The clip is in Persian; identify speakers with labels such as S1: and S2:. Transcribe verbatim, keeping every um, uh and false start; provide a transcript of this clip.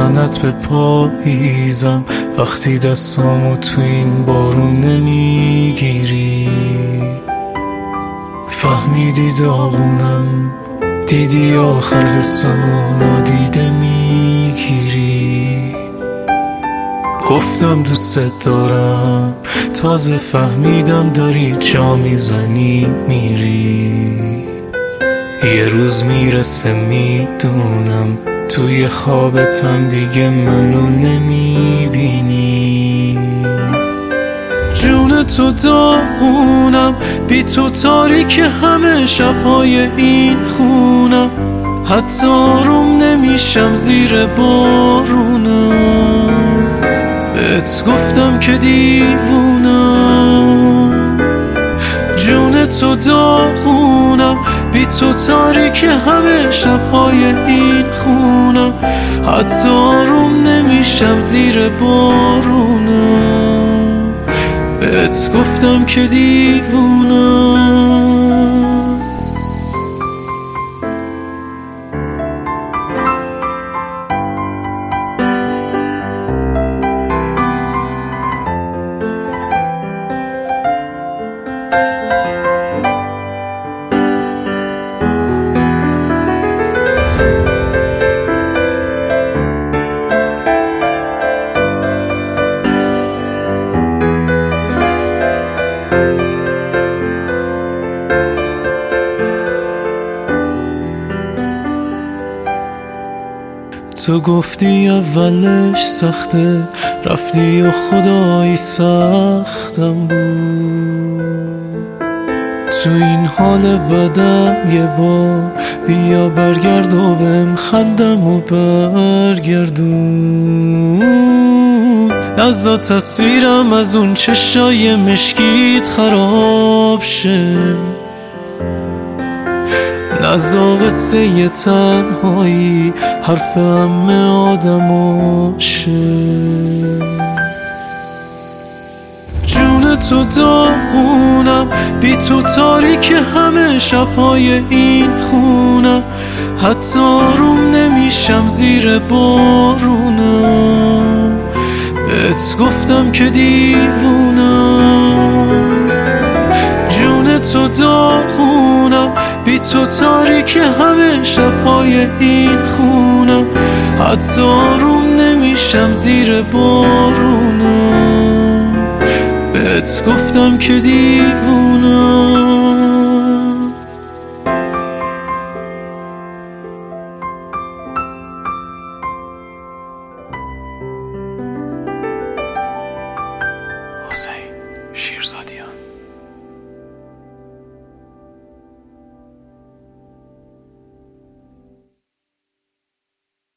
S1: لعنت به پاییزم وقتی دستامو تو این بارون نمیگیری. فهمیدی داغونم، دیدی آخر حسمو نادیده میگیری. گفتم دوست دارم، تازه فهمیدم داری جا میزنی میری. یه روز میرسه میدونم توی خوابتم دیگه منو نمیبینی. جون تو داغونم، بی تو تاریک همه شبهای این خونم. حتی آروم نمیشم زیر بارونم، بهت گفتم که دیوونم. جون تو داغونم، بی تو تاریک همه شبهای این خونم. حتی آروم نمیشم زیر بارونم، بهت گفتم که دیوونم. تو گفتی اولش سخته، رفتی و خدایی سختم بود. تو این حال بدم یه بار بیا برگرد و بهم خندم و برگردون. از تصویرم از اون چشای مشکیت خراب شه، نزا قصه یه تنهایی حرف همه آدماشه. جون تو داغونم، بی تو تاریک همه شبهای این خونم. حتی آروم نمیشم زیر بارونم، بهت گفتم که دیوونم. جون تو داغونم، بی تو تاریک همه شبهای این خونم. حتی آروم نمیشم زیر بارونم، بهت گفتم که دیوونم.
S2: حسین شیرزادی.